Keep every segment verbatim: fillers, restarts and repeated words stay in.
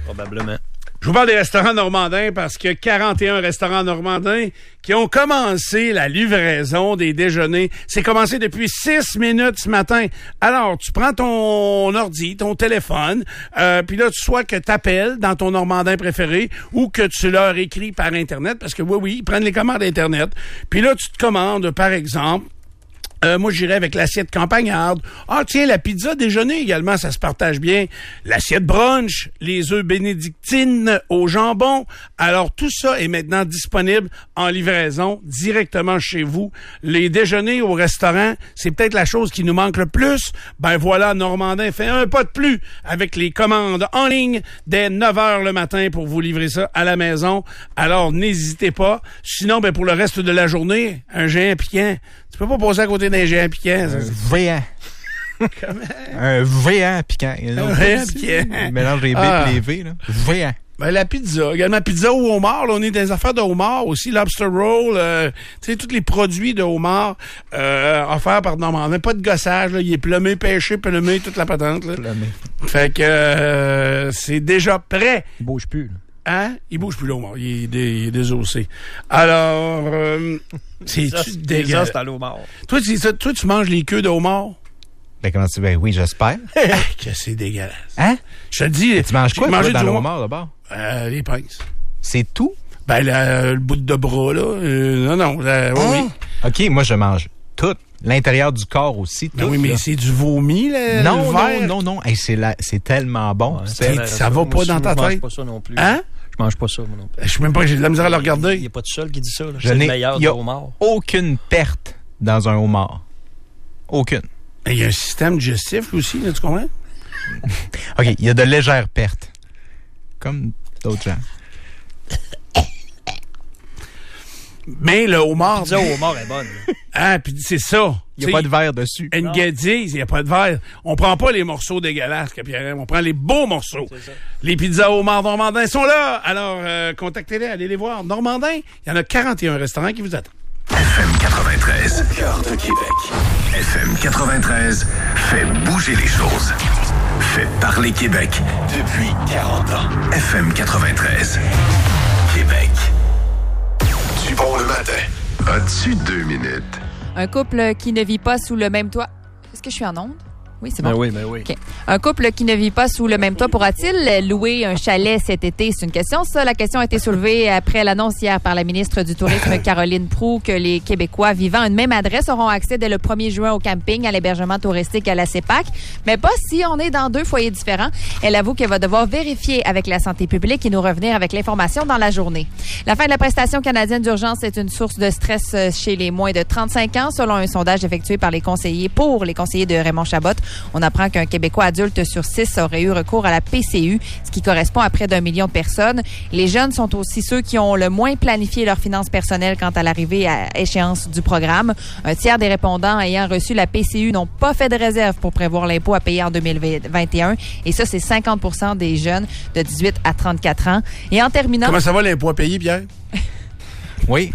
Probablement. Je vous parle des restaurants normandins parce qu'il y a quarante et un restaurants normandins qui ont commencé la livraison des déjeuners. C'est commencé depuis six minutes ce matin. Alors, tu prends ton ordi, ton téléphone, euh, puis là, tu soit que tu appelles dans ton normandin préféré ou que tu leur écris par Internet, parce que oui, oui, ils prennent les commandes Internet. Puis là, tu te commandes, par exemple, Euh, moi, j'irais avec l'assiette campagnarde. Ah, tiens, la pizza déjeuner également, ça se partage bien. L'assiette brunch, les œufs bénédictines au jambon. Alors, tout ça est maintenant disponible en livraison directement chez vous. Les déjeuners au restaurant, c'est peut-être la chose qui nous manque le plus. Ben voilà, Normandin fait un pas de plus avec les commandes en ligne dès neuf heures le matin pour vous livrer ça à la maison. Alors, n'hésitez pas. Sinon, ben pour le reste de la journée, un géant piquant. Tu peux pas passer à côté d'un géant piquant. Ça, un géant. Un géant piquant. Un géant piquant. On mélange les B ah. et les V. Là. Géant. Ben, la pizza. Également, pizza au homard. Là, on est dans les affaires de homard aussi. Lobster roll. Euh, tu sais, tous les produits de homard euh, offerts par Normandin. Pas de gossage. Là. Il est plumé, pêché, plumé, toute la patente. Là. Plumé. Fait que euh, c'est déjà prêt. Il bouge plus. Là. Hein? Il bouge plus l'homard. Il est, dé, il est désossé. Alors, euh, c'est-tu dégueulasse? C'est à l'homard. Toi, tu, toi, tu manges les queues de homard? Ben, comment tu ben oui, j'espère. Que c'est dégueulasse. Hein? Je te le dis. Et tu manges quoi, toi, dans le homard, d'abord? Euh, les pinces. C'est tout? Ben, la, le bout de bras, là. Euh, non, non. La, oui, ah. oui. OK, moi, je mange tout. L'intérieur du corps aussi, tout. Ben oui, mais là. c'est du vomi, là. Non, le verre. non, non, non. Hey, c'est, la, c'est tellement bon. Ouais, c'est, ça, ça va pas dans ta tête? Je mange tête? pas ça non plus. Hein? Je mange pas ça, moi non plus. Je sais même pas, j'ai de la misère à le regarder. Il n'y a pas de seul qui dit ça. Là. Je c'est n'ai, le meilleur y a du homard. aucune perte dans un homard. Aucune. Il y a un système digestif, aussi, là, tu comprends? OK, il y a de légères pertes. Comme d'autres gens. Mais le homard... La pizza au homard est bonne. Là. Ah, puis c'est ça. Il n'y a pas de verre dessus. Une guédille, il n'y a pas de verre. On prend pas les morceaux dégueulasses, que Pierre, on prend les beaux morceaux. C'est ça. Les pizzas au homard Normandin sont là. Alors, euh, contactez-les, allez les voir. Normandin, il y en a quarante et un restaurants qui vous attendent. F M quatre-vingt-treize, cœur de Québec. F M quatre-vingt-treize fait bouger les choses. Fait parler Québec depuis quarante ans. F M quatre-vingt-treize, Québec. Du bon le matin. As-tu deux minutes? Un couple qui ne vit pas sous le même toit. Est-ce que je suis en onde? Oui, c'est bon. Ben oui, ben oui. Okay. Un couple qui ne vit pas sous le même toit pourra-t-il louer un chalet cet été? C'est une question, ça. La question a été soulevée après l'annonce hier par la ministre du Tourisme, Caroline Proulx, que les Québécois vivant à une même adresse auront accès dès le premier juin au camping, à l'hébergement touristique à la CEPAC, mais pas si on est dans deux foyers différents. Elle avoue qu'elle va devoir vérifier avec la santé publique et nous revenir avec l'information dans la journée. La fin de la prestation canadienne d'urgence est une source de stress chez les moins de trente-cinq ans, selon un sondage effectué par les conseillers pour les conseillers de Raymond Chabot. On apprend qu'un Québécois adulte sur six aurait eu recours à la P C U, ce qui correspond à près d'un million de personnes. Les jeunes sont aussi ceux qui ont le moins planifié leurs finances personnelles quant à l'arrivée à échéance du programme. Un tiers des répondants ayant reçu la P C U n'ont pas fait de réserve pour prévoir l'impôt à payer en deux mille vingt et un. Et ça, c'est cinquante pour cent des jeunes de dix-huit à trente-quatre ans. Et en terminant... Comment ça va, l'impôt à payer, Pierre? Oui.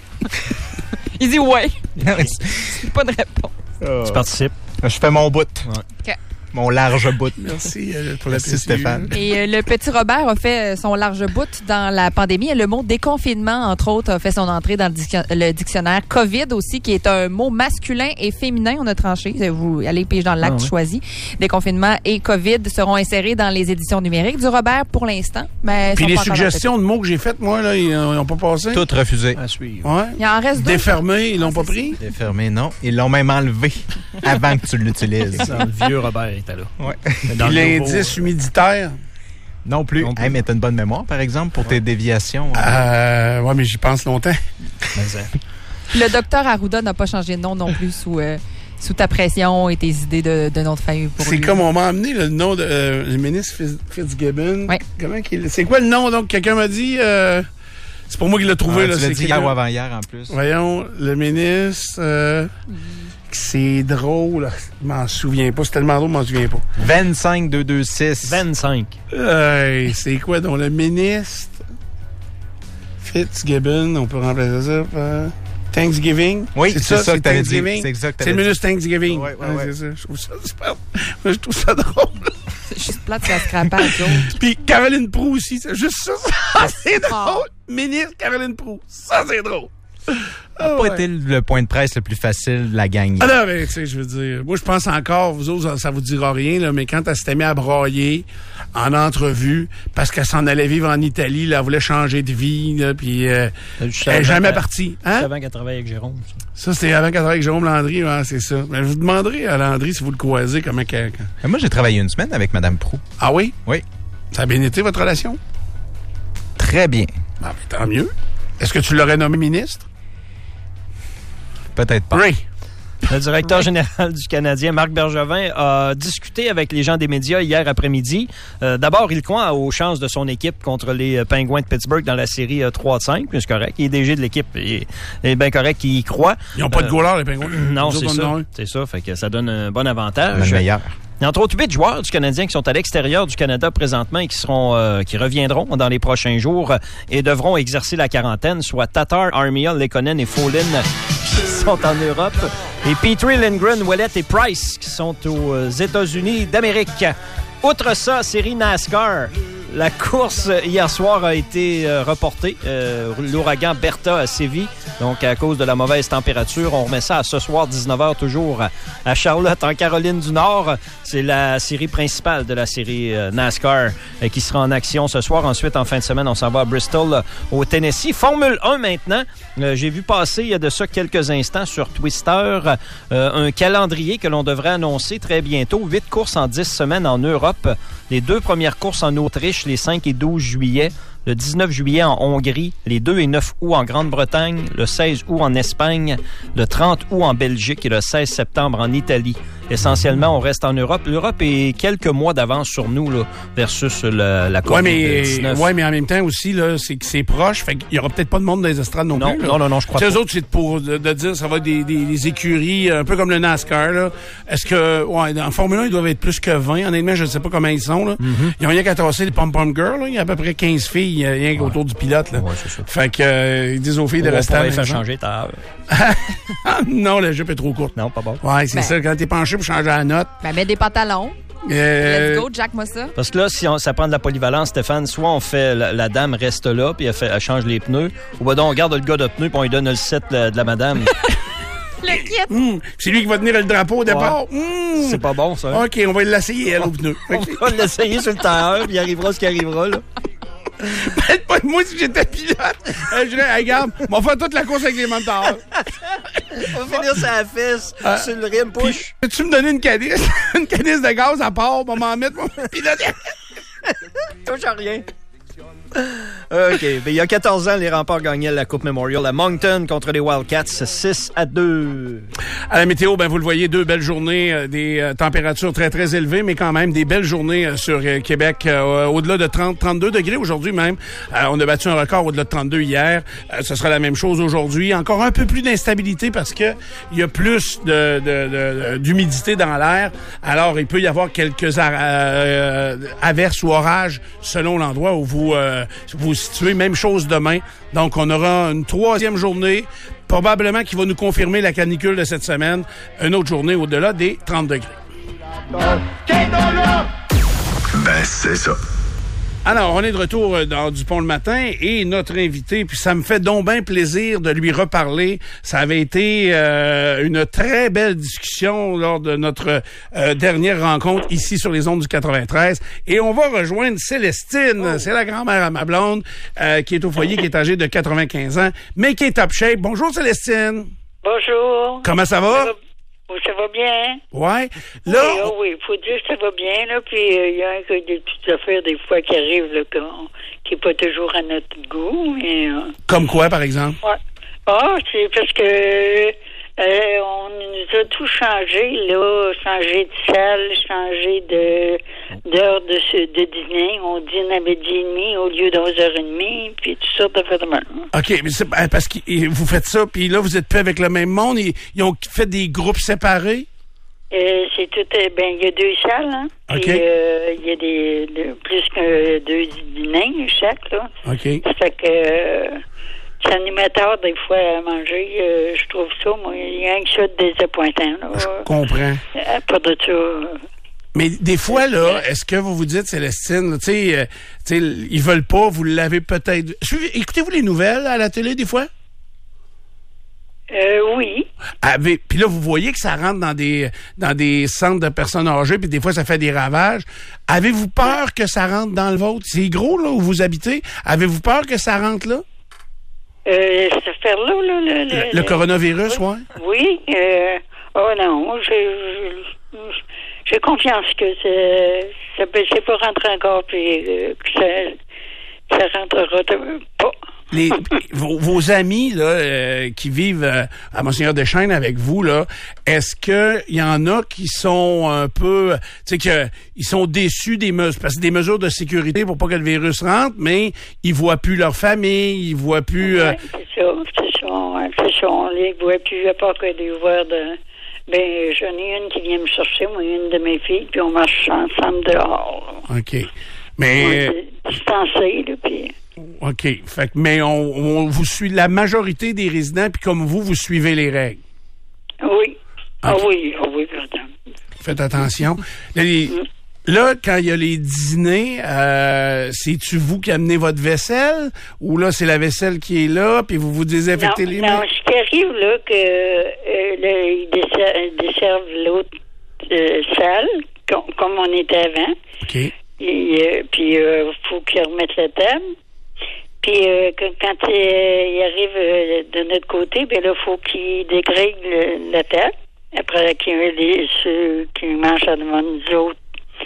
Il dit ouais. C'est pas de réponse. Oh. Tu participes. Je fais mon bout. OK. Mon large bout. Merci euh, pour la Merci, P C U. Stéphane. Et euh, le petit Robert a fait son large bout dans la pandémie. Et le mot déconfinement, entre autres, a fait son entrée dans le, dic- le dictionnaire. COVID aussi, qui est un mot masculin et féminin. On a tranché. Vous allez piger dans le lac ah, ouais. choisi. Déconfinement et COVID seront insérés dans les éditions numériques du Robert pour l'instant. Mais Puis les suggestions de mots que j'ai faites, moi, là, ils n'ont pas passé. Tout refusé. À suivre. Ouais. Il en reste deux. Défermé, ils l'ont Ah, pas c'est pris. Défermé, non. Ils l'ont même enlevé avant que tu l'utilises. Dans le vieux Robert était là. Ouais. Mais dans Puis le nouveau, l'indice humiditaire. Non plus. Non plus. Hey, mais t'as une bonne mémoire, par exemple, pour tes déviations. Euh, ouais, mais j'y pense longtemps. mais, euh, Le docteur Arruda n'a pas changé de nom non plus sous, euh, sous ta pression et tes idées de, de nom de famille pour C'est lui. comme on m'a amené le nom de euh, le ministre Fitz- Fitzgibbon. Ouais. Comment qu'il... C'est quoi le nom, donc? Quelqu'un m'a dit... Euh... C'est pour moi qui l'a trouvé. Ah, là, tu l'as c'est dit quelqu'un- hier ou avant-hier, en plus. Voyons, le ministre... Euh... C'est drôle. Je m'en souviens pas. C'est tellement drôle, je m'en souviens pas. vingt-cinq deux cent vingt-six. vingt-cinq. Euh, c'est quoi, donc, le ministre Fitzgibbon, on peut remplacer ça par Thanksgiving? Oui, c'est ça que t'avais dit. Thanksgiving? C'est exact que C'est le t'avais dit. ministre Thanksgiving. Ouais, ouais, ouais. C'est ça. Je trouve ça super. Moi, je trouve ça drôle. C'est juste plate, ça scrapait à Joe. Puis Caroline Proulx aussi, c'est juste ça. ça c'est drôle. Ministre Caroline Proulx. Ça, c'est drôle. Ça n'a pas été le point de presse le plus facile de la gagner. Ah non, mais tu sais, je veux dire, moi, je pense encore, vous autres, ça vous dira rien, là, mais quand elle s'était mise à broyer en entrevue, parce qu'elle s'en allait vivre en Italie, là, elle voulait changer de vie, là, puis euh, elle n'est jamais partie. Hein? C'est avant qu'elle travaille avec Jérôme, ça. Ça, c'était avant qu'elle travaille avec Jérôme Landry, ouais, c'est ça. Mais je vous demanderai à Landry, si vous le croisez, comment qu'elle... Moi, j'ai travaillé une semaine avec Mme Proulx. Ah oui? Oui. Ça a bien été, votre relation? Très bien. Ah, ben, tant mieux. Est-ce que tu l'aurais nommé ministre? Peut-être pas. Oui. Le directeur général du Canadien, Marc Bergevin, a discuté avec les gens des médias hier après-midi. Euh, d'abord, il croit aux chances de son équipe contre les Penguins de Pittsburgh dans la série euh, trois cinq. C'est correct. Il est D G de l'équipe. Il est bien correct. Il y croit. Ils n'ont pas euh, de goalers, les Penguins. Non, Nous c'est autres, ça. on en a un. C'est ça. Fait que ça donne un bon avantage. Le meilleur. Il y a entre autres huit joueurs du Canadien qui sont à l'extérieur du Canada présentement et qui seront, euh, qui reviendront dans les prochains jours et devront exercer la quarantaine, soit Tatar, Armia, Lekonen et Follin qui sont en Europe et Petrie, Lindgren, Ouellet et Price qui sont aux États-Unis d'Amérique. Outre ça, série NASCAR. La course hier soir a été euh, reportée. Euh, l'ouragan Bertha a sévi. Donc, à cause de la mauvaise température, on remet ça à ce soir, dix-neuf heures, toujours à Charlotte, en Caroline du Nord. C'est la série principale de la série euh, NASCAR euh, qui sera en action ce soir. Ensuite, en fin de semaine, on s'en va à Bristol, euh, au Tennessee. Formule un maintenant. Euh, j'ai vu passer, il y a de ça quelques instants, sur Twister, euh, un calendrier que l'on devrait annoncer très bientôt. Huit courses en dix semaines en Europe. Les deux premières courses en Autriche, les cinq et douze juillet. Le dix-neuf juillet en Hongrie, les deux et neuf août en Grande-Bretagne, le seize août en Espagne, le trente août en Belgique et le seize septembre en Italie. Essentiellement, on reste en Europe. L'Europe est quelques mois d'avance sur nous là, versus le, la covid dix-neuf. Oui, mais en même temps aussi, là, c'est que c'est proche. Fait qu'il n'y aura peut-être pas de monde dans les estrades non, non plus. Là. Non, non, non, je crois T'sais, pas. Eux autres, c'est pour de, de dire ça va être des, des, des écuries, un peu comme le NASCAR. Là. Est-ce que, ouais, en Formule un, ils doivent être plus que vingt. Honnêtement, je ne sais pas comment ils sont. Là. Mm-hmm. Ils n'ont rien qu'à tasser les pom-pom girls. Là. Il y a à peu près quinze filles, rien qu'autour ouais. du pilote. Là. Ouais, c'est ça. Fait que, euh, ils disent aux filles de on rester à la faire maison. changer ta heure. Non, la jupe est trop courte. Non, pas bon. Ouais, c'est ben. ça. Quand t'es penché pour changer la note. Ben, mets des pantalons. Euh... Let's go, Jack-moi ça. Parce que là, si on, ça prend de la polyvalence, Stéphane, soit on fait la, la dame reste là, puis elle, fait, elle change les pneus, ou ben donc on garde le gars de pneus, puis on lui donne le set de, de la madame. Le kit. Mmh, c'est lui qui va tenir le drapeau au départ. Ouais. Mmh. C'est pas bon, ça. Hein? OK, on va l'essayer, elle, au pneu. On va l'essayer sur le tailleur, puis il arrivera ce qui arrivera, là. Peut-être pas de moi si j'étais pilote. Euh, je dirais, hey, regarde, on va faire toute la course avec les moteurs. On va finir sur la fesse, euh, sur le rim, push. Peux-tu me donner une canisse? Une canisse de gaz à part pour m'en mettre, mon pilote? Touche à rien. OK. Ben, il y a quatorze ans, les Remparts gagnaient la Coupe Memorial à Moncton contre les Wildcats, six à deux. À la météo, ben vous le voyez, deux belles journées, euh, des euh, températures très, très élevées, mais quand même des belles journées euh, sur euh, Québec, euh, au-delà de trente, trente-deux degrés aujourd'hui même. Euh, on a battu un record au-delà de trente-deux hier. Euh, ce sera la même chose aujourd'hui. Encore un peu plus d'instabilité parce que il y a plus de, de, de, d'humidité dans l'air. Alors, il peut y avoir quelques euh, averses ou orages selon l'endroit où vous euh, vous vous situez. Même chose demain. Donc, on aura une troisième journée, probablement qui va nous confirmer la canicule de cette semaine. Une autre journée au-delà des trente degrés. Ben, c'est ça. Alors, on est de retour dans Dupont le matin et notre invité, puis ça me fait donc bien plaisir de lui reparler. Ça avait été euh, une très belle discussion lors de notre euh, dernière rencontre ici sur les ondes du quatre-vingt-treize. Et on va rejoindre Célestine, oh. C'est la grand-mère à ma blonde, euh, qui est au foyer, qui est âgée de quatre-vingt-quinze ans, mais qui est top shape. Bonjour Célestine. Bonjour. Comment ça va? Ça va, ça va bien. Ouais. Là, oui, oh, oui, il faut dire que ça va bien, là, puis il euh, y a des petites affaires des fois qui arrivent, là, qui n'est pas toujours à notre goût, mais... Euh... Comme quoi, par exemple? Ouais. Ah, c'est parce que euh, on nous a tout changé, là, changé de salle, changé de d'heure de, de dîner. On dîne à midi et demi au lieu d'onze heures trente, puis toutes sortes d'affaires de mal. OK, mais c'est parce que vous faites ça, puis là, vous êtes plus avec le même monde, ils, ils ont fait des groupes séparés? Euh, c'est tout, euh, ben, il y a deux salles, hein. OK. Puis, euh, il y a des, de, plus que deux dîners chaque, là. OK. Ça fait que, euh, c'est animateur, des fois, à manger, euh, je trouve ça, moi, il y a un que ça de désappointant, là. Je comprends. À part de ça, euh, Mais des fois, là, est-ce que vous vous dites, Célestine, tu sais, euh, tu sais, ils veulent pas, vous l'avez peut-être... Suivez- Écoutez-vous les nouvelles à la télé, des fois? Euh, oui. Avez- Puis là, vous voyez que ça rentre dans des dans des centres de personnes âgées, puis des fois, ça fait des ravages. Avez-vous peur que ça rentre dans le vôtre? C'est gros, là, où vous habitez. Avez-vous peur que ça rentre là? Euh, cette affaire-là, là, le, le, Le, le coronavirus, oui. ouais? Oui. Euh, oh non, j'ai, j'ai confiance que c'est, ça peut, c'est pas rentré encore, puis euh, que ça, ça rentrera de- pas. Les, vos, vos amis là euh, qui vivent euh, à Monseigneur Deschênes avec vous là, est-ce que il y en a qui sont un peu, tu sais que ils sont déçus des mesures parce que des mesures de sécurité pour pas que le virus rentre, mais ils voient plus leur famille, ils voient plus. Euh... Ouais, c'est ça, c'est ça, ouais, c'est ça. On les voit plus à part que des ouverts de. Ben, j'en ai une qui vient me chercher, moi, une de mes filles, puis on marche ensemble dehors. Là. Ok, mais. Ouais, c'est distancé, là, puis. OK. Fait que, mais on, on vous suit la majorité des résidents, puis comme vous, vous suivez les règles. Oui. Ah Ok. oui, ah oui, pardon. Faites attention. Là, les- là, quand il y a les dîners, euh, c'est-tu vous qui amenez votre vaisselle? Ou là, c'est la vaisselle qui est là, puis vous vous désinfectez non, les non, mains? ce qui arrive, là, que euh, là, ils desser- desservent l'autre euh, salle, com- comme on était avant. OK. Et, euh, puis, il euh, faut qu'ils remettent la table. Puis, euh, que, quand euh, ils arrivent euh, de notre côté, ben là, faut qu'ils dégrèguent le- la table. Après qu'il y ait les, ceux qui mangent à devant nous autres,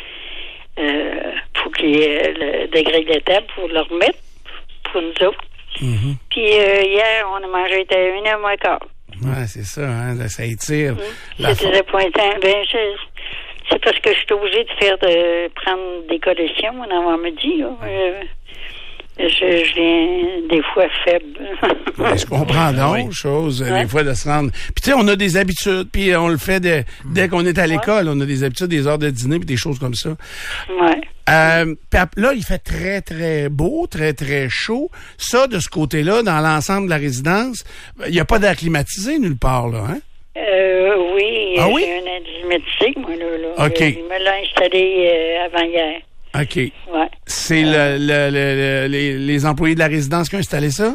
euh, faut qu'ils euh, le- dégrèguent la table pour le remettre pour nous autres. Mhm. Puis, euh, hier, on a mangé à une heure moins quart. Ouais, c'est ça, hein, là, ça étire. La C'était fo- désappointant. Ben, je- c'est parce que je suis obligée de faire de prendre des collations mon avant-midi. Là. Euh, je, je viens des fois faible. Ouais, je comprends donc, Oui. chose, euh, Ouais. des fois, de se rendre... Puis tu sais, on a des habitudes, puis on le fait de- dès qu'on est à l'école, on a des habitudes, des heures de dîner, puis des choses comme ça. Ouais. Euh, puis ap- là, il fait très, très beau, très, très chaud. Ça, de ce côté-là, dans l'ensemble de la résidence, il n'y a pas d'air climatisé nulle part, là, hein? Euh, oui, Ah oui? j'ai un indice médecin, moi, là. là. OK. Il me l'a installé euh, avant hier. OK. Ouais. C'est le, le- le- le- les, les employés de la résidence qui ont installé ça?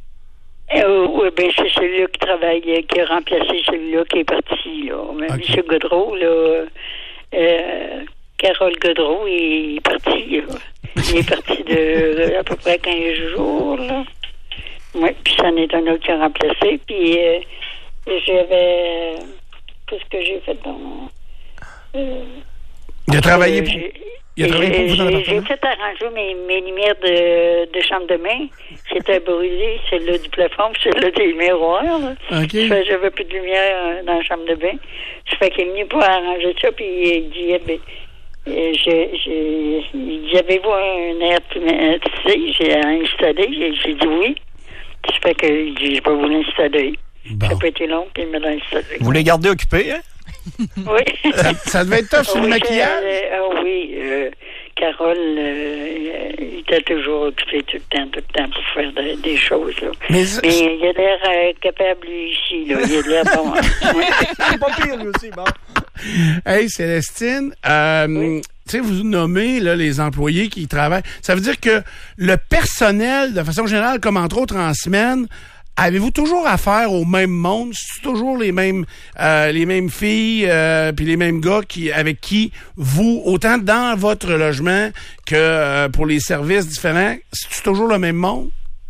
Euh, oui, ben, c'est celui-là qui travaille, euh, qui a remplacé celui-là qui est parti, là. Mais OK. M. Godreau, là, euh, Carole Godreau, il est parti, là. Il est parti de, de à peu près quinze jours, là. Oui, puis c'en est un autre qui a remplacé, puis euh, j'avais... Qu'est-ce que j'ai fait dans mon... Euh, Il a travaillé pour... j'ai- Il a travaillé pour vous dans j'ai- l'appartement? J'ai fait arranger mes, mes lumières de, de chambre de bain. C'était brûlé, celle-là du plafond, puis celle-là des miroirs. Là. OK. Ça fait que j'avais plus de lumière euh, dans la chambre de bain. Ça fait qu'il est venu pour arranger ça, puis il dit, eh ben, euh, j'ai, j'ai, il dit, avez-vous un air climatisé? J'ai installé. J'ai, j'ai dit oui. Ça fait qu'il dit, je vais vous l'installer. Bon. Ça peut être long, puis il me l'a installé. Vous les gardez occupés, hein? Oui. Ça, ça devait être tough sur Ah le oui, maquillage? euh, Ah oui, euh, Carole, euh, il était toujours occupé tout le temps, tout le temps pour faire de- des choses. Là. Mais, Mais il a l'air euh, capable, lui, ici. Là. Il a l'air bon. Ouais. C'est pas pire, lui aussi, bon. hey, Célestine, euh, Oui. tu sais, vous nommez là, les employés qui y travaillent. Ça veut dire que le personnel, de façon générale, comme entre autres en semaine, avez-vous toujours affaire au même monde? C'est toujours les mêmes euh, les mêmes filles euh, puis les mêmes gars qui avec qui vous, autant dans votre logement que euh, pour les services différents, c'est toujours le même monde?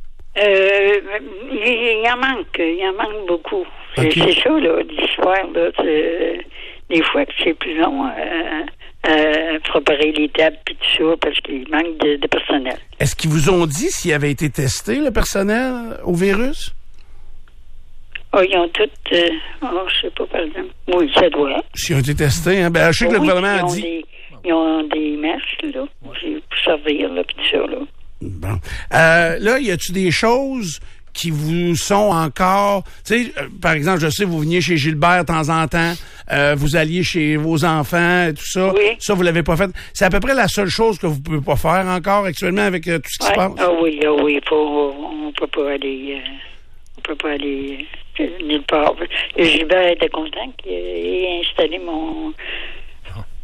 Euh, il, il en manque, il en manque beaucoup. C'est, Ok. c'est ça, là, l'histoire, là. C'est, des fois que c'est plus long euh, à préparer les tables et tout ça parce qu'il manque de, de personnel. Est-ce qu'ils vous ont dit s'il avait été testé, le personnel, au virus? Oh, ils ont toutes... Euh, oh, je sais pas, par exemple. Oui, ça doit. S'ils ont été testés, hein? Ben, je sais que le Oui, gouvernement ils a ont dit... Des, ils ont des masques, là, pour servir, là, pis tout ça, là. Bon. Euh, là, y a-tu des choses qui vous sont encore... Tu sais, euh, par exemple, je sais, vous veniez chez Gilbert de temps en temps, euh, vous alliez chez vos enfants et tout ça. Oui. Ça, vous l'avez pas fait. C'est à peu près la seule chose que vous pouvez pas faire encore actuellement avec euh, tout ce qui Ouais. se passe? Ah oui, ah oui, faut, on peut pas aller... Euh, on peut pas aller euh, nulle part. Et Gilbert était content qu'il ait installé mon...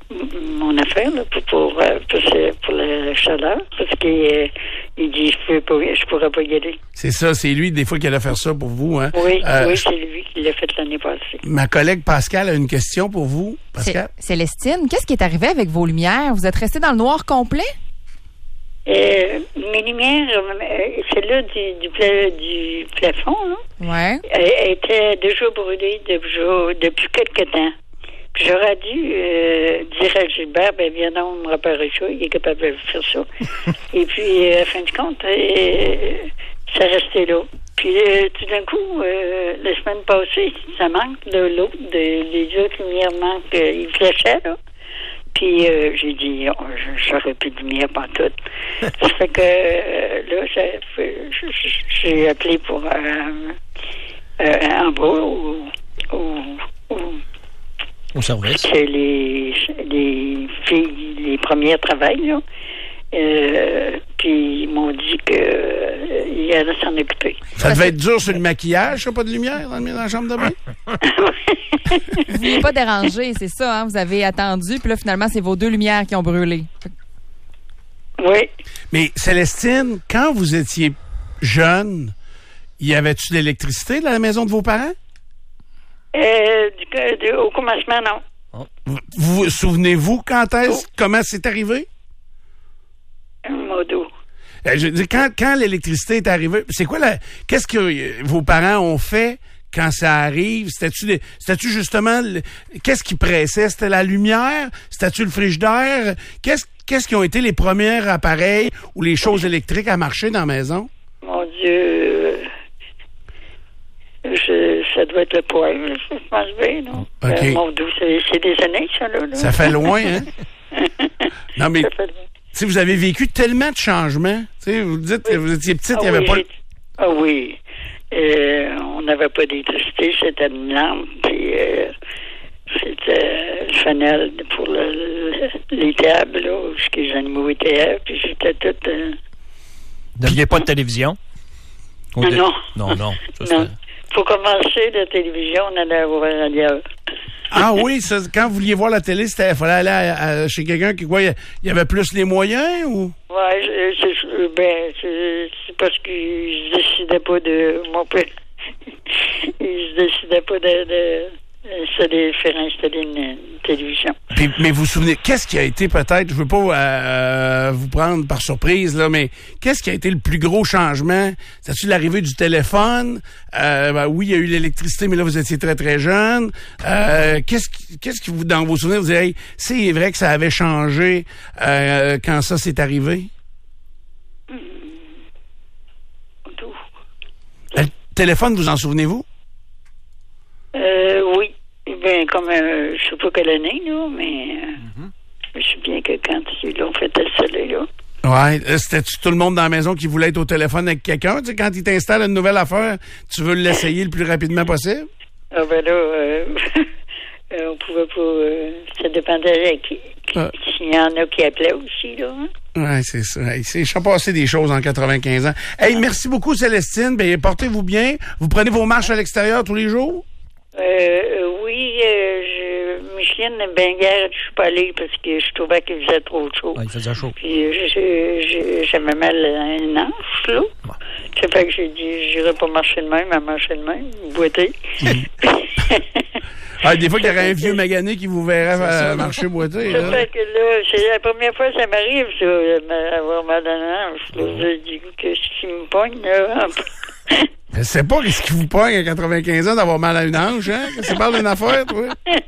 mon affaire là, pour, pour, euh, pour, pour la chaleur, parce qu'il euh, il dit je peux pas, je pourrais pas y aller. C'est ça, c'est lui, des fois, qui allait faire ça pour vous. Hein? Oui, Euh, oui, c'est lui qui l'a fait l'année passée. Ma collègue Pascal a une question pour vous. C'est- Pascal? Célestine, qu'est-ce qui est arrivé avec vos lumières? Vous êtes resté dans le noir complet? Euh, mes lumières, euh, celle-là du, du, pla- du plafond, là, Ouais. elle était déjà brûlée depuis, depuis quelque temps. Puis j'aurais dû euh, dire à Gilbert, ben viens donc me réparer ça, il est capable de faire ça. Et puis, euh, à fin de compte, euh, ça restait là. Puis euh, tout d'un coup, euh, la semaine passée, ça manque de l'autre, de, les autres lumières manquent, euh, ils flashaient, là. Puis euh, j'ai dit, oh, j'aurais plus de lumière pantoute. Ça fait que euh, là, ça fait- j'ai appelé pour euh, euh, en bas au, au, au Au service. que les, les filles, les premières travaillent, là. Euh, puis ils m'ont dit que euh, il allait s'en occuper. Ça devait être dur sur le maquillage, ça, pas de lumière dans, le- dans la chambre de bain? Vous n'êtes pas dérangé, c'est ça, hein? Vous avez attendu, puis là, finalement, c'est vos deux lumières qui ont brûlé. Oui. Mais Célestine, quand vous étiez jeune, y avait-tu de l'électricité dans la maison de vos parents? Euh, du- du- au commencement, non. Vous vous souvenez-vous quand est-ce, comment c'est arrivé? Un modo. Euh, Je veux dire, quand, quand l'électricité est arrivée, c'est quoi la, qu'est-ce que euh, vos parents ont fait quand ça arrive? C'était-tu, des- c'était-tu justement, le- qu'est-ce qui pressait? C'était la lumière? C'était-tu le frigidaire? Qu'est-ce, qu'est-ce qui ont été les premiers appareils ou les choses électriques à marcher dans la maison? Mon Dieu. Je, ça doit être le poêle, je pense bien, non? OK. Euh, mon Dieu, c'est, c'est des années, ça, là. là. Ça fait loin, hein? Non, mais, Ça tu fait loin. sais, vous avez vécu tellement de changements. Tu sais, vous dites, Oui. vous étiez petite, Ah il n'y avait oui, pas... j'ai- Ah oui. Euh, on n'avait pas d'électricité, c'était une lampe, puis euh, c'était le fanel pour le, le- les tables, là, où les animaux étaient, puis c'était tout... euh, Vous n'aviez pas de télévision? Au Ah dé- non. Non, non. Ça, non. c'était- Pour commencer, la télévision, on allait voir ailleurs. Ah oui, ça, quand vous vouliez voir la télé, c'était, fallait aller à- à- chez quelqu'un qui, quoi, il y avait plus les moyens ou? Ouais, je- c'est, ben, c'est, c'est parce que je décidais pas de, mon père, je décidais pas de, de, installer, faire installer une, une télévision. Puis, mais vous vous souvenez, qu'est-ce qui a été peut-être, je veux pas euh, vous prendre par surprise, là, mais qu'est-ce qui a été le plus gros changement? C'est-tu l'arrivée du téléphone? Euh, ben, oui, il y a eu l'électricité, mais là, vous étiez très, très jeune. Euh, qu'est-ce qui, qu'est-ce qui vous, dans vos souvenirs, vous dites, hey, c'est vrai que ça avait changé euh, quand ça s'est arrivé? Tout. Le téléphone, vous en souvenez-vous? Euh, oui. Ben, comme, euh, je sais pas quelle année, là, mais, euh, je sais bien que quand ils l'ont fait installer, là. Ouais, euh, c'était-tu tout le monde dans la maison qui voulait être au téléphone avec quelqu'un? Tu sais, quand il t'installe une nouvelle affaire, tu veux l'essayer le plus rapidement possible? Ah, ben là, euh, euh, on pouvait pas, euh, ça dépendait de qui, qui- Ah. s'il y en a qui appelaient aussi, là, hein. Ouais, c'est ça. Hey, c'est, je suis passé des choses en quatre-vingt-quinze ans. Hey, merci beaucoup, Célestine. Ben, portez-vous bien. Vous prenez vos marches à l'extérieur tous les jours? Euh, euh, oui, euh, je, Micheline, ben hier, je suis pas allée parce que je trouvais qu'il faisait trop chaud. Ah, il faisait chaud. Puis euh, je- je- j'avais mal à une hanche, là. Ça fait que j'ai dit, j'irai pas marcher de même, à marcher de même, boiter. Ah, des fois qu'il y aurait un vieux magané qui vous verrait euh, marcher boiter. Ça Là. fait que là, c'est la première fois que ça m'arrive, ça, euh, avoir mal à la hanche, là. Je dis que ce qui me pogne, là, un peu. Je sais pas qu'est-ce qui vous pogne à quatre-vingt-quinze ans d'avoir mal à une hanche, hein? Qu'est-ce que tu parles d'une affaire, toi?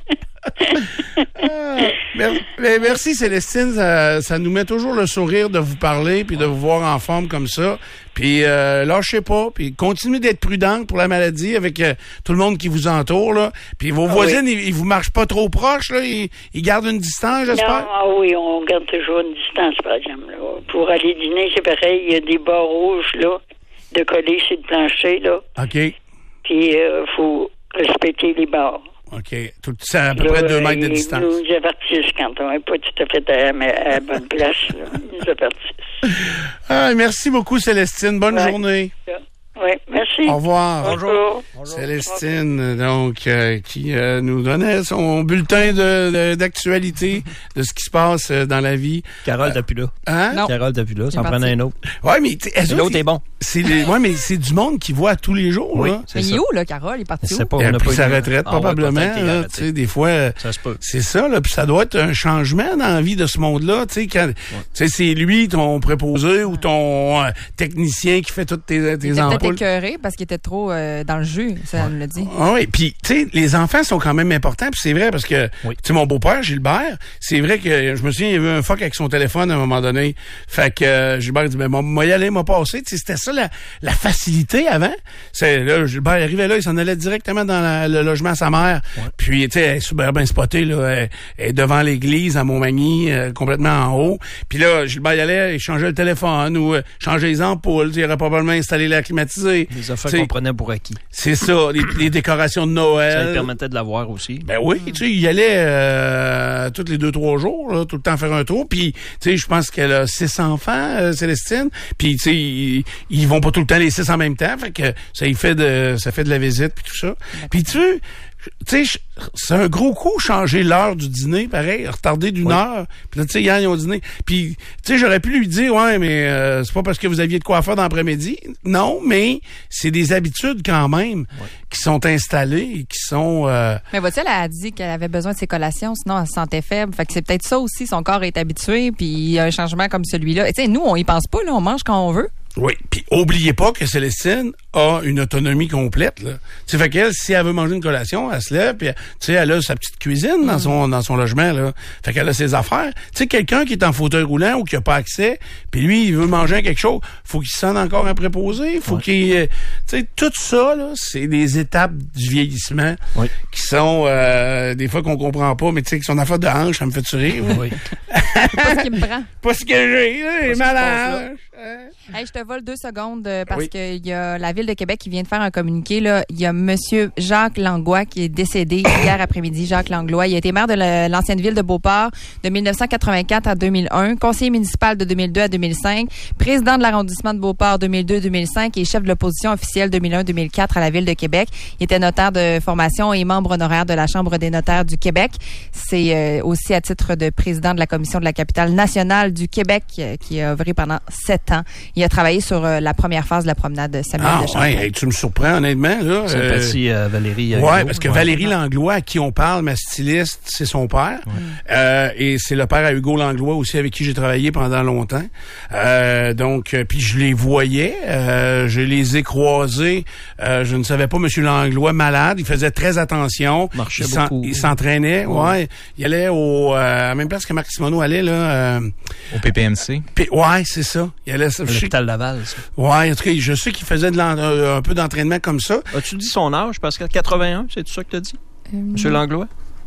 Ah, mer- mais merci, Célestine. Ça, ça nous met toujours le sourire de vous parler puis de vous voir en forme comme ça. Puis euh, lâchez pas. Puis continuez d'être prudente pour la maladie avec euh, tout le monde qui vous entoure, là. Puis vos Ah voisines, oui. ils, ils vous marchent pas trop proches, là. Ils, ils gardent une distance, Non, j'espère? ah oui, on garde toujours une distance, par exemple, là. Pour aller dîner, c'est pareil, il y a des barres rouges, là, de coller sur le plancher, là. OK. Puis, il euh, faut respecter les barres. OK. Tout, c'est à peu Là, près deux mètres de ils distance. nous avertissent quand on n'est pas tout à fait à, à la bonne place, là. Ils nous avertissent. Ah, merci beaucoup, Célestine. Bonne Ouais. journée. Oui, Merci. Au revoir. Bonjour. Célestine, donc, euh, qui euh, nous donnait son bulletin de, de- d'actualité de ce qui se passe euh, dans la vie. Carole depuis là. Hein? Non. Carole depuis là, s'en parti. prenait un autre. Ouais, mais t'sais, elles L'autre autres, est bon. c'est les- ouais, mais c'est du monde qui voit tous les jours, Oui, là. c'est Mais il ça. est où, là, Carole? Il est parti Je où? sais pas, Il on a n'a pris pas sa eu- retraite, Ah ouais, probablement. peut-être qu'il a là, arrêté. tu sais, des fois, euh, Ça se peut. c'est ça, là, puis ça doit être un changement dans la vie de ce monde-là. Tu sais, quand, tu sais, c'est lui, ton préposé ou ton euh, technicien qui fait toutes tes, Il tes était peut-être ampoules. écœuré parce qu'il était trop euh, dans le jus, ça me l'a dit. Ah oui, puis tu sais, les enfants sont quand même importants, puis c'est vrai parce que Oui. tu sais, mon beau-père Gilbert, c'est vrai que je me souviens, il y avait un fuck avec son téléphone à un moment donné. Fait que euh, Gilbert dit ben moi moi y aller, m'a passé, tu sais, c'était ça la, la facilité avant. C'est là Gilbert il arrivait là, il s'en allait directement dans la- le logement à sa mère. Puis tu sais, elle est super bien spotée là, elle, elle est devant l'église à Montmagny, euh, complètement en haut. Puis là Gilbert y allait, il changeait le téléphone ou euh, changeait les ampoules, il aurait probablement installé la climatisée. Les affaires Tu sais, qu'on prenait pour acquis. c'est ça, les, les décorations de Noël. Ça lui permettait de l'avoir aussi. Ben oui, tu sais, il allait euh, tous les deux, trois jours, là, tout le temps faire un tour. Puis, tu sais, je pense qu'elle a six enfants, euh, Célestine. Puis, tu sais, ils, ils vont pas tout le temps les six en même temps. Fait que ça y fait de ça fait de la visite puis tout ça. Puis tu sais, tu sais, c'est un gros coup changer l'heure du dîner, pareil, retarder d'une Oui. heure. Puis là, tu sais, hier, ils ont dîné. Puis, tu sais, j'aurais pu lui dire, ouais, mais euh, c'est pas parce que vous aviez de quoi faire dans l'après-midi. Non, mais c'est des habitudes quand même qui sont installées et qui sont... euh, Mais vois-tu, elle a dit qu'elle avait besoin de ses collations, sinon elle se sentait faible. Fait que c'est peut-être ça aussi, son corps est habitué, puis il y a un changement comme celui-là. Et tu sais, nous, on y pense pas, là, on mange quand on veut. Oui, puis oubliez pas que Célestine a une autonomie complète là. Tu sais, fait qu'elle, si elle veut manger une collation, elle se lève, puis tu sais, elle a sa petite cuisine dans son dans son logement là. Fait qu'elle a ses affaires. Tu sais, quelqu'un qui est en fauteuil roulant ou qui a pas accès, puis lui il veut manger quelque chose, faut qu'il se sente encore un préposé, faut qu'il, euh, tu sais, tout ça là, c'est des étapes du vieillissement Oui. qui sont euh, des fois qu'on comprend pas, mais tu sais, que son affaire de hanche, ça me fait tuer. Oui. Pas ce qui me prend. Pas ce que j'ai, là, les malades. Hey, je te vole deux secondes euh, parce Oui. qu'il y a la Ville de Québec qui vient de faire un communiqué. Là. Il y a Monsieur Jacques Langlois qui est décédé hier après-midi. Jacques Langlois, il a été maire de la- l'ancienne ville de Beauport de mille neuf cent quatre-vingt-quatre à deux mille un, conseiller municipal de deux mille deux à deux mille cinq, président de l'arrondissement de Beauport deux mille deux à deux mille cinq et chef de l'opposition officielle deux mille un à deux mille quatre à la Ville de Québec. Il était notaire de formation et membre honoraire de la Chambre des notaires du Québec. C'est euh, aussi à titre de président de la Commission de la capitale nationale du Québec euh, qui a œuvré pendant sept ans. Il a travaillé sur euh, la première phase de la promenade Samuel Ah de Champlain. ouais, hey, tu me surprends honnêtement là. Sympathie euh, Valérie. euh, Ouais, Guillaume. parce que Ouais. Valérie Langlois, à qui on parle, ma styliste, c'est son père. Euh, et c'est le père à Hugo Langlois aussi, avec qui j'ai travaillé pendant longtemps. Euh, donc, euh, puis je les voyais, euh, je les ai croisés. Euh, je ne savais pas Monsieur Langlois malade. Il faisait très attention. Marchait il s'en- beaucoup. Il s'entraînait, ouais. Il allait au, euh, à la même place que Marc Simoneau allait, là. Euh, Au P P M C. puis- ouais, c'est ça. Il allait, je sais, L'hôpital Laval, ça. ouais, en tout cas, je sais qu'il faisait de l'en- euh, un peu d'entraînement comme ça. As-tu dit son âge, Pascal? quatre-vingt-un, c'est tout ça que tu as dit? Euh, Monsieur Langlois?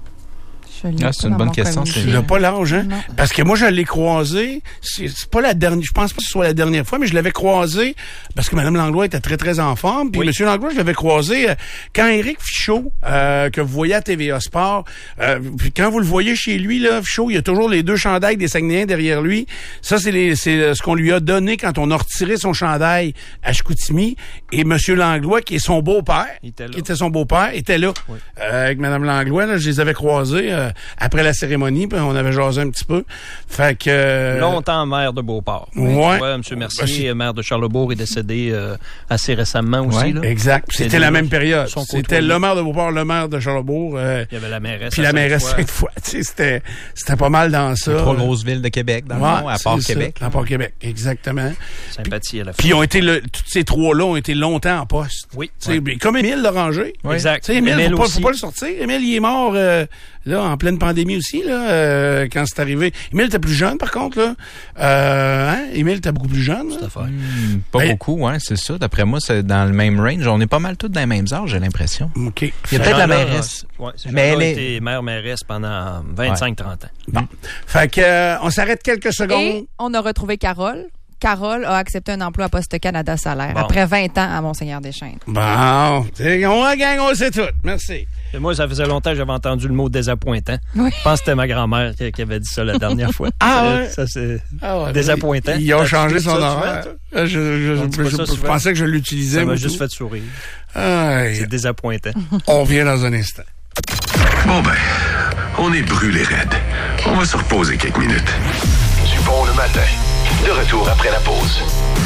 je l'ai Ah, pas c'est une dans bonne mon question, communiqué. c'est- Il n'a pas l'âge, hein? Non. Parce que moi, je l'ai croisé. C'est c'est pas la dernière. Je pense pas que ce soit la dernière fois, mais je l'avais croisé parce que Mme Langlois était très, très en forme. Puis Oui. M. Langlois, je l'avais croisé euh, quand Éric Fichaud, euh, que vous voyez à T V A Sport, euh, puis quand vous le voyez chez lui, là, Fichaud, il y a toujours les deux chandails des Saguenayens derrière lui. Ça, c'est les- c'est euh, ce qu'on lui a donné quand on a retiré son chandail à Chicoutimi. Et M. Langlois, qui est son beau-père, Il était là. qui était son beau-père, était là. Oui. Euh, avec Mme Langlois, là, je les avais croisés euh, après la cérémonie, puis on avait jasé un petit peu. Fait que... euh, Longtemps maire de Beauport. Ouais. M. Mercier, Mercier. maire de Charlesbourg, est décédé euh, assez récemment aussi. Ouais. Là. Exact. Puis C'est C'était deux la là même qui période. sont C'était côtoyés. le maire de Beauport, le maire de Charlesbourg, euh, Il y avait la mairesse. puis à la mairesse Sainte-Foy. Sainte-Foy. Tu sais, C'était c'était pas mal dans ça. Les trois grosses villes de Québec, dans le Ouais, fond, à part c'est ça. Québec. À part Québec, exactement. Sympathie à la fin. Puis ils ont été, le, tous ces trois-là ont été longtemps en poste. Oui. Tu sais, mais Comme Émile Loranger. Exact. Tu sais, Émile, Émile faut pas, aussi. faut pas le sortir. Émile, il est mort euh, là en pleine pandémie aussi, là, euh, quand c'est arrivé. Émile était plus jeune, par contre, là. Euh, hein? Émile était beaucoup plus jeune. là. Cette affaire. Hmm, pas Ben- beaucoup, hein, c'est ça. D'après moi, c'est dans le même range. On est pas mal tous dans les mêmes âges, j'ai l'impression. OK. Il y a peut-être la Jean-là, mairesse. Ouais, c'est Mais Jean-là elle est- était maire mairesse pendant vingt-cinq trente ans. Bon. Fait que, euh, on s'arrête quelques secondes. Et on a retrouvé Carole. Carole a accepté un emploi à Poste Canada Salaire Bon. après vingt ans à Monseigneur-des-Chênes. Bon, c'est- on la gang, on le sait tout. Merci. Et moi, ça faisait longtemps que j'avais entendu le mot désappointant. Oui. Je pense que c'était ma grand-mère qui, qui avait dit ça la dernière fois. Ah Euh, ouais? Ça, c'est Ah ouais, désappointant. Ils ont T'as changé écouté son ça horaire. souvent, Je, je, On dit je, pas je, ça je souvent. pensais que je l'utilisais. Ça m'a moi, juste tout. fait sourire. Aïe. C'est désappointant. On revient dans un instant. Bon ben, on est brûlé raide. On va se reposer quelques minutes. Du bon le matin. De retour après la pause.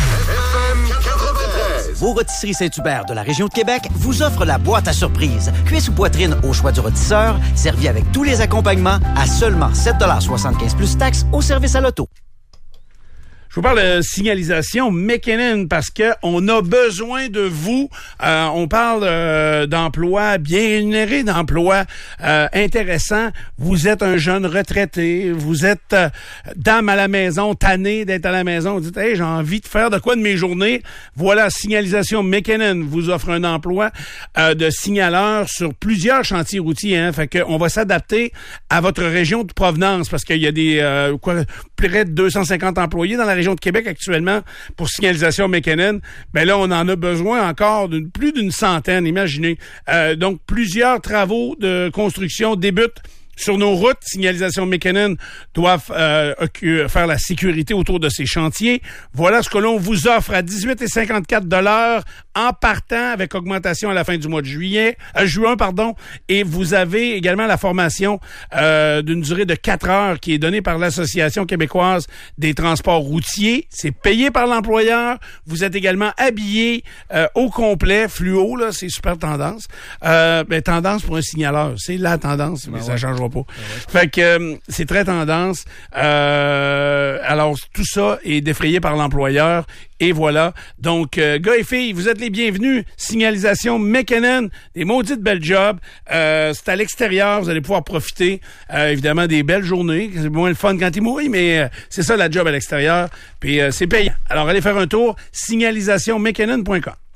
Vos rôtisseries Saint-Hubert de la région de Québec vous offrent la boîte à surprise. Cuisse ou poitrine au choix du rôtisseur, servi avec tous les accompagnements à seulement sept soixante-quinze plus taxes au service à l'auto. Je vous parle de signalisation McKinnon parce que on a besoin de vous. Euh, on parle euh, d'emplois bien rémunérés, d'emplois euh, intéressants. Vous êtes un jeune retraité, vous êtes euh, dame à la maison, tanné d'être à la maison. Vous dites, hey, j'ai envie de faire de quoi de mes journées. Voilà, signalisation McKinnon vous offre un emploi euh, de signaleur sur plusieurs chantiers routiers. Hein, fait que on va s'adapter à votre région de provenance parce qu'il y a des euh, quoi, près de deux cent cinquante employés dans la région de Québec actuellement pour signalisation McKinnon. Ben là, on en a besoin encore de plus d'une centaine, imaginez. Euh, donc, plusieurs travaux de construction débutent sur nos routes. Signalisation McKinnon doit euh, faire la sécurité autour de ces chantiers. Voilà ce que l'on vous offre à dix-huit virgule cinquante-quatre dollars en partant avec augmentation à la fin du mois de juillet, euh, juin, pardon. Et vous avez également la formation euh, d'une durée de quatre heures qui est donnée par l'Association québécoise des transports routiers. C'est payé par l'employeur. Vous êtes également habillé euh, au complet, fluo, là, c'est super tendance. Euh, ben, tendance pour un signaleur. C'est la tendance, mais ben ça ouais. changera pas. Fait que euh, c'est très tendance. Euh, alors, tout ça est défrayé par l'employeur. Et voilà. Donc, euh, gars et filles, vous êtes les bienvenus. Signalisation McKinnon, des maudites belles jobs. Euh, c'est à l'extérieur, vous allez pouvoir profiter, euh, évidemment, des belles journées. C'est moins le fun quand il mouille, mais euh, c'est ça la job à l'extérieur. Puis, euh, c'est payant. Alors, allez faire un tour. signalisation mckinnon point com.